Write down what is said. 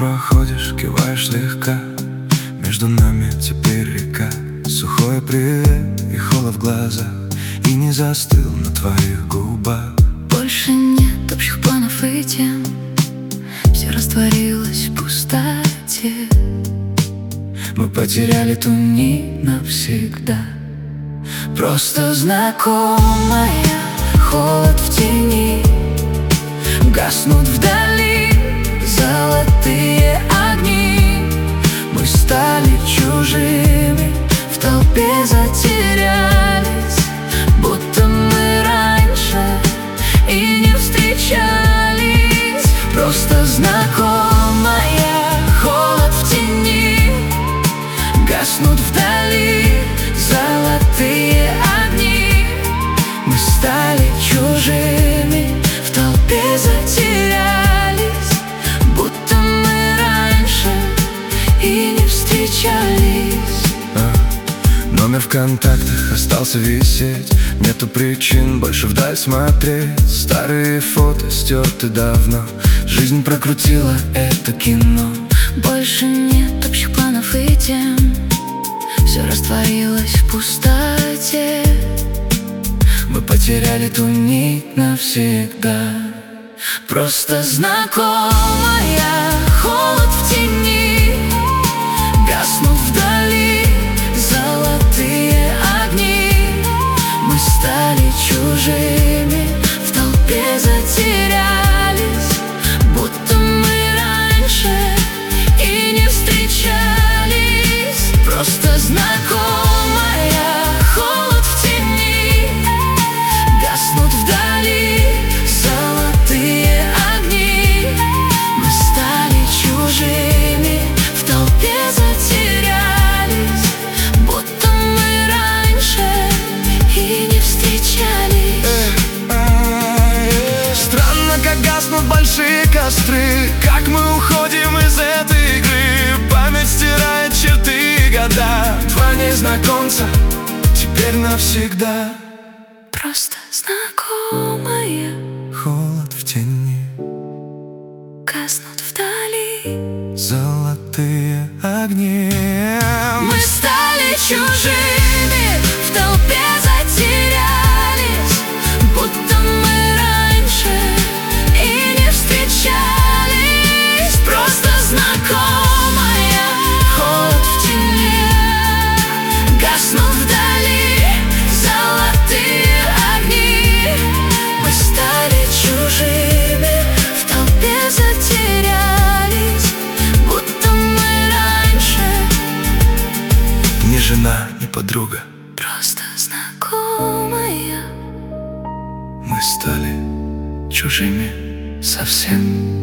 проходишь, киваешь слегка. Между нами теперь река. Сухой привет и холод в глазах, и не застыл на твоих губах. Больше нет общих планов и тем, все растворилось в пустоте. Мы потеряли ту нить навсегда. Просто знакомая, холод в тени, гаснут вдали золотые огни. Мы стали чужими, в толпе затерялись, будто мы раньше и не встречались. Просто знакомая, холод в тени, гаснут вдали золотые огни. Мы стали чужими, в толпе затерялись, будто мы раньше и не встречались. Номер в контактах остался висеть. Нету причин больше вдаль смотреть. Старые фото стерты давно. Жизнь прокрутила это кино. Больше нет общих планов и тем, все растворилось в пустоте. Мы потеряли ту нить навсегда. Просто знакомая, холод в тени, гаснут вдали золотые огни. Мы стали чужими, в толпе затерялись, будто мы раньше и не встречались. Просто знакомая, холод в тени, гаснут вдали золотые огни. Мы стали чужими, в толпе затерялись, будто мы раньше и не встречались. Странно, как гаснут большие костры, как мы уходим из этой игры. Память стирает черты и года. Два незнакомца теперь навсегда. Просто знакомая, холод в тени, гаснут вдали золотые огни. Мы стали чужими, в толпе затерялись, будто мы раньше и не встречались. Просто знакомая, холод в тени, гаснут вдали золотые огни. Мы стали чужими, в толпе затерялись, будто мы раньше. Ни жена, ни подруга, Просто знакомая. мы стали чужими совсем.